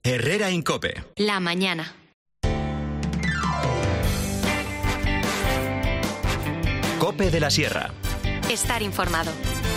Herrera Incope. La mañana. Cope de la Sierra. Estar informado.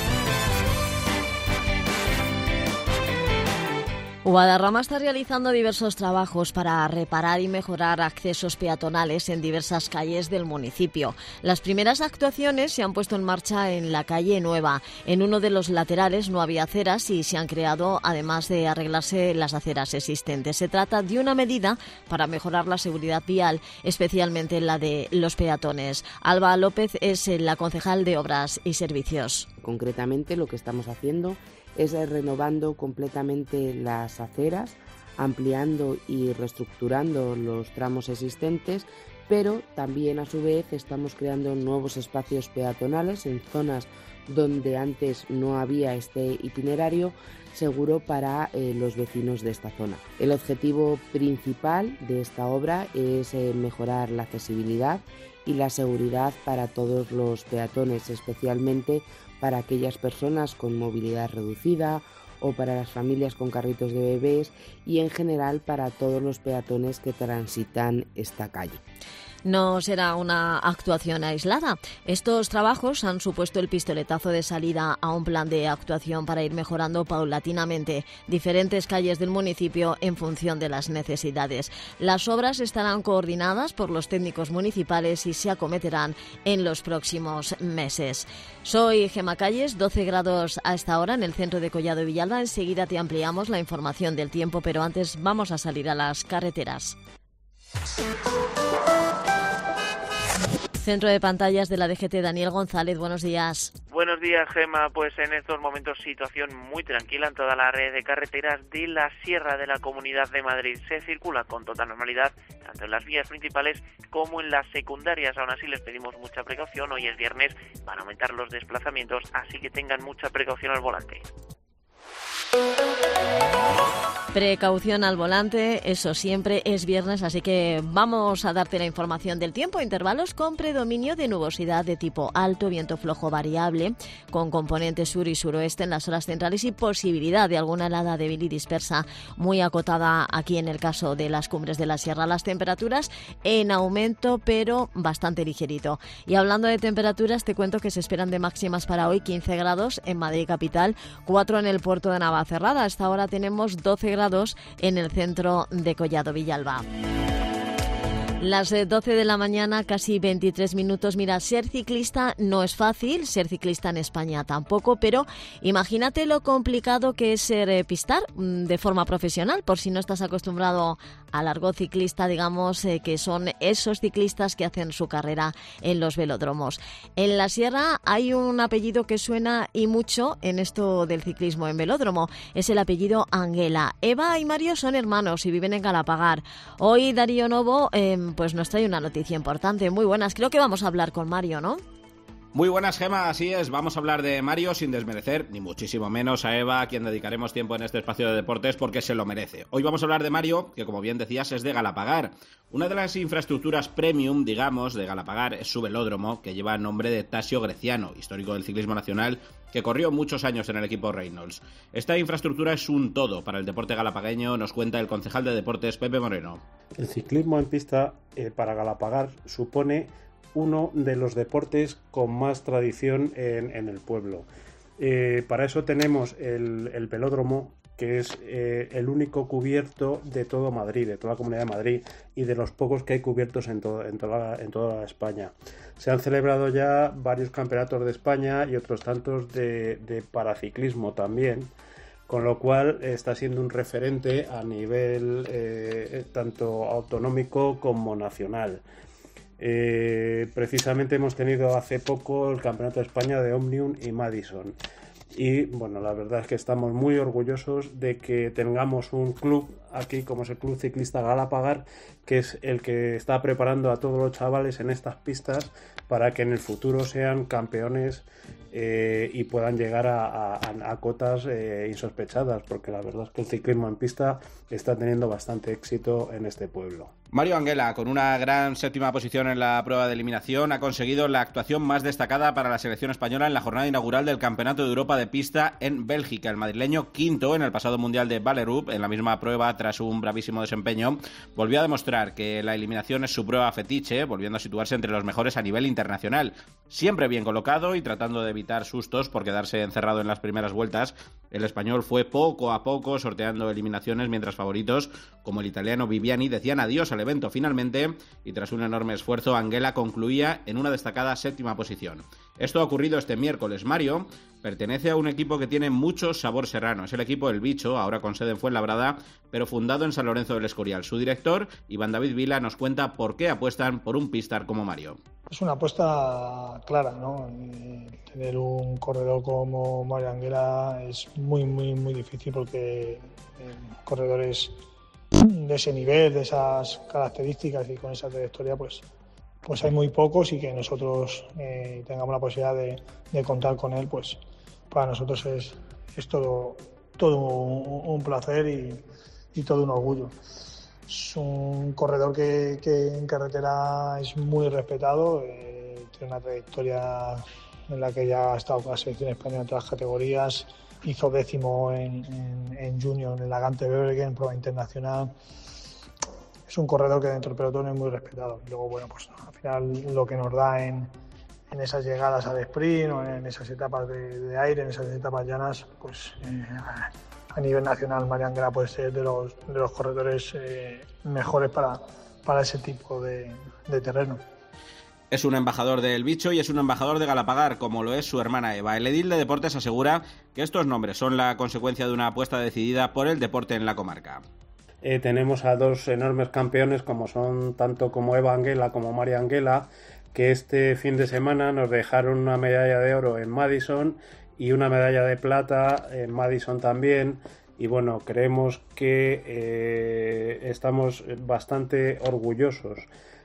Guadarrama está realizando diversos trabajos para reparar y mejorar accesos peatonales en diversas calles del municipio. Las primeras actuaciones se han puesto en marcha en la calle Nueva. En uno de los laterales no había aceras y se han creado, además de arreglarse las aceras existentes. Se trata de una medida para mejorar la seguridad vial, especialmente la de los peatones. Alba López es la concejal de Obras y Servicios. Concretamente, lo que estamos haciendo es renovando completamente las aceras, ampliando y reestructurando los tramos existentes, pero también a su vez estamos creando nuevos espacios peatonales en zonas donde antes no había este itinerario seguro para los vecinos de esta zona. El objetivo principal de esta obra es mejorar la accesibilidad y la seguridad para todos los peatones, especialmente para aquellas personas con movilidad reducida o para las familias con carritos de bebés y en general para todos los peatones que transitan esta calle. No será una actuación aislada. Estos trabajos han supuesto el pistoletazo de salida a un plan de actuación para ir mejorando paulatinamente diferentes calles del municipio en función de las necesidades. Las obras estarán coordinadas por los técnicos municipales y se acometerán en los próximos meses. Soy Gema Calles, 12 grados a esta hora en el centro de Collado Villalba. Enseguida te ampliamos la información del tiempo, pero antes vamos a salir a las carreteras. Centro de pantallas de la DGT, Daniel González, buenos días. Buenos días, Gema. Pues en estos momentos situación muy tranquila en toda la red de carreteras de la Sierra de la Comunidad de Madrid. Se circula con total normalidad, tanto en las vías principales como en las secundarias. Aún así les pedimos mucha precaución. Hoy es viernes, van a aumentar los desplazamientos, así que tengan mucha precaución al volante. Precaución al volante, eso siempre es viernes, así que vamos a darte la información del tiempo. Intervalos con predominio de nubosidad de tipo alto, viento flojo variable, con componente sur y suroeste en las horas centrales y posibilidad de alguna helada débil y dispersa, muy acotada aquí en el caso de las cumbres de la sierra. Las temperaturas en aumento, pero bastante ligerito. Y hablando de temperaturas, te cuento que se esperan de máximas para hoy 15 grados en Madrid capital, 4 en el puerto de Navacerrada. Hasta ahora tenemos 12 grados en el centro de Collado Villalba. Las 12 de la mañana, casi 23 minutos. Mira, ser ciclista no es fácil, ser ciclista en España tampoco, pero imagínate lo complicado que es ser pistar de forma profesional, por si no estás acostumbrado al argot ciclista, digamos, que son esos ciclistas que hacen su carrera en los velódromos. En la Sierra hay un apellido que suena y mucho en esto del ciclismo en velódromo, es el apellido Anguela. Eva y Mario son hermanos y viven en Galapagar. Hoy Darío Novo pues nos trae una noticia importante. Muy buenas, creo que vamos a hablar con Mario, ¿no? Muy buenas, Gema, así es, vamos a hablar de Mario sin desmerecer, ni muchísimo menos a Eva, a quien dedicaremos tiempo en este espacio de deportes porque se lo merece. Hoy vamos a hablar de Mario, que como bien decías es de Galapagar. Una de las infraestructuras premium, digamos, de Galapagar es su velódromo, que lleva el nombre de Tasio Greciano, histórico del ciclismo nacional, que corrió muchos años en el equipo Reynolds. Esta infraestructura es un todo para el deporte galapagueño, nos cuenta el concejal de deportes Pepe Moreno. El ciclismo en pista para Galapagar supone uno de los deportes con más tradición en el pueblo. Para eso tenemos el velódromo, que es el único cubierto de todo Madrid, de toda la Comunidad de Madrid, y de los pocos que hay cubiertos en toda España. Se han celebrado ya varios campeonatos de España y otros tantos de paraciclismo también, con lo cual está siendo un referente a nivel tanto autonómico como nacional. Precisamente hemos tenido hace poco el Campeonato de España de Omnium y Madison. Y bueno, la verdad es que estamos muy orgullosos de que tengamos un club aquí como es el Club Ciclista Galapagar, que es el que está preparando a todos los chavales en estas pistas para que en el futuro sean campeones y puedan llegar a cotas insospechadas, porque la verdad es que el ciclismo en pista está teniendo bastante éxito en este pueblo. Mario Anguela, con una gran 7ª posición en la prueba de eliminación, ha conseguido la actuación más destacada para la selección española en la jornada inaugural del Campeonato de Europa de Pista en Bélgica. El madrileño, quinto en el pasado Mundial de Ballerup, en la misma prueba, tras un bravísimo desempeño, volvió a demostrar que la eliminación es su prueba fetiche, volviendo a situarse entre los mejores a nivel internacional. Siempre bien colocado y tratando de evitar sustos por quedarse encerrado en las primeras vueltas, el español fue poco a poco sorteando eliminaciones, mientras favoritos como el italiano Viviani decían adiós al evento finalmente, y tras un enorme esfuerzo, Anguela concluía en una destacada 7ª posición. Esto ha ocurrido este miércoles. Mario pertenece a un equipo que tiene mucho sabor serrano. Es el equipo El Bicho, ahora con sede en Fuenlabrada, pero fundado en San Lorenzo del Escorial. Su director, Iván David Vila, nos cuenta por qué apuestan por un pistar como Mario. Es una apuesta clara, ¿no? Tener un corredor como Mario Anguela es muy difícil, porque corredores de ese nivel, de esas características y con esa trayectoria, pues hay muy pocos, y que nosotros tengamos la posibilidad de contar con él, pues para nosotros es todo un placer y todo un orgullo. Es un corredor que en carretera es muy respetado, tiene una trayectoria en la que ya ha estado con la selección española en todas las categorías, hizo 10º en junior en la Gante Wevelgem, en prueba internacional. Es un corredor que dentro del pelotón es muy respetado. Y luego, bueno, pues al final lo que nos da en esas llegadas al sprint o en esas etapas de aire, en esas etapas llanas, pues a nivel nacional Mario Anguela puede ser de los corredores mejores para ese tipo de terreno. Es un embajador del Bicho y es un embajador de Galapagar, como lo es su hermana Eva. El edil de Deportes asegura que estos nombres son la consecuencia de una apuesta decidida por el deporte en la comarca. Tenemos a dos enormes campeones, como son tanto como Eva Anguela como Mario Anguela, que este fin de semana nos dejaron una medalla de oro en Madison y una medalla de plata en Madison también. Y bueno, creemos que estamos bastante orgullosos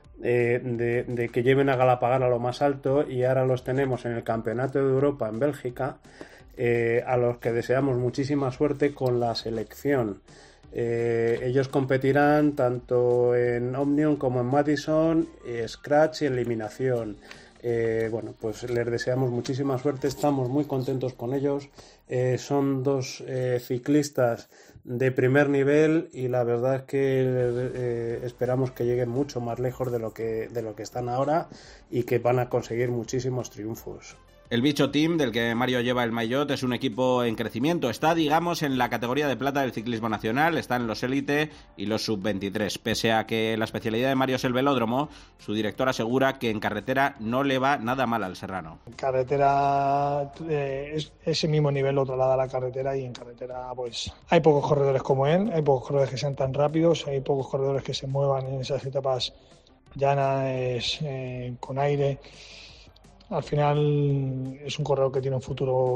de que lleven a Galapagar a lo más alto, y ahora los tenemos en el Campeonato de Europa en Bélgica, a los que deseamos muchísima suerte con la selección. Ellos competirán tanto en Omnium como en Madison, Scratch y eliminación. Bueno, pues les deseamos muchísima suerte, estamos muy contentos con ellos. Son dos ciclistas de primer nivel, y la verdad es que esperamos que lleguen mucho más lejos de lo que están ahora, y que van a conseguir muchísimos triunfos. El Bicho Team, del que Mario lleva el maillot, es un equipo en crecimiento. Está, digamos, en la categoría de plata del ciclismo nacional. Están los élite y los sub-23. Pese a que la especialidad de Mario es el velódromo, su director asegura que en carretera no le va nada mal al serrano. En carretera ese mismo nivel lo traslada a la carretera, y en carretera pues hay pocos corredores como él, hay pocos corredores que sean tan rápidos, hay pocos corredores que se muevan en esas etapas llanas con aire. Al final es un corredor que tiene un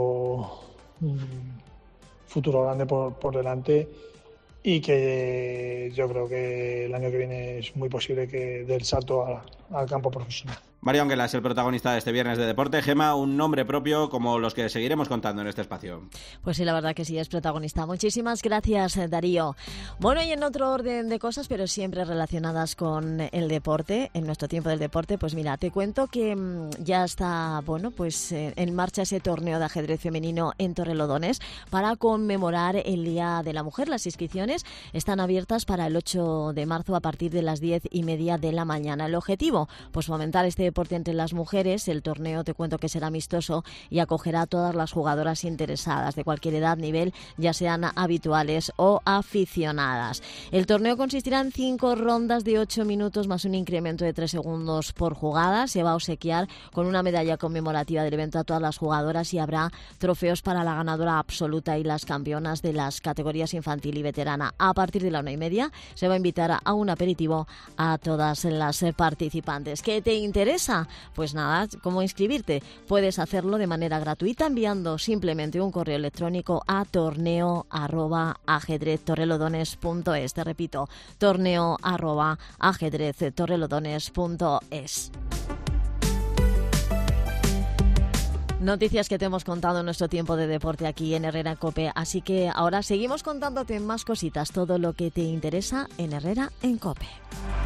futuro grande por delante, y que yo creo que el año que viene es muy posible que dé el salto al campo profesional. Mario Anguela es el protagonista de este viernes de deporte. Gema, un nombre propio como los que seguiremos contando en este espacio. Pues sí, la verdad que sí, es protagonista. Muchísimas gracias, Darío. Bueno, y en otro orden de cosas, pero siempre relacionadas con el deporte, en nuestro tiempo del deporte, pues mira, te cuento que ya está, bueno, pues en marcha ese torneo de ajedrez femenino en Torrelodones para conmemorar el Día de la Mujer. Las inscripciones están abiertas para el 8 de marzo a partir de las 10:30 de la mañana. El objetivo, pues fomentar este deporte entre las mujeres. El torneo, te cuento que será amistoso y acogerá a todas las jugadoras interesadas de cualquier edad, nivel, ya sean habituales o aficionadas. El torneo consistirá en 5 rondas de 8 minutos más un incremento de 3 segundos por jugada. Se va a obsequiar con una medalla conmemorativa del evento a todas las jugadoras, y habrá trofeos para la ganadora absoluta y las campeonas de las categorías infantil y veterana. A partir de la 1:30 se va a invitar a un aperitivo a todas las participantes. ¿Qué te interesa? Pues nada, ¿cómo inscribirte? Puedes hacerlo de manera gratuita enviando simplemente un correo electrónico a torneo@ajedreztorrelodones.es. Te repito, torneo@ajedreztorrelodones.es. Noticias que te hemos contado en nuestro tiempo de deporte aquí en Herrera en COPE. Así que ahora seguimos contándote más cositas, todo lo que te interesa en Herrera en COPE.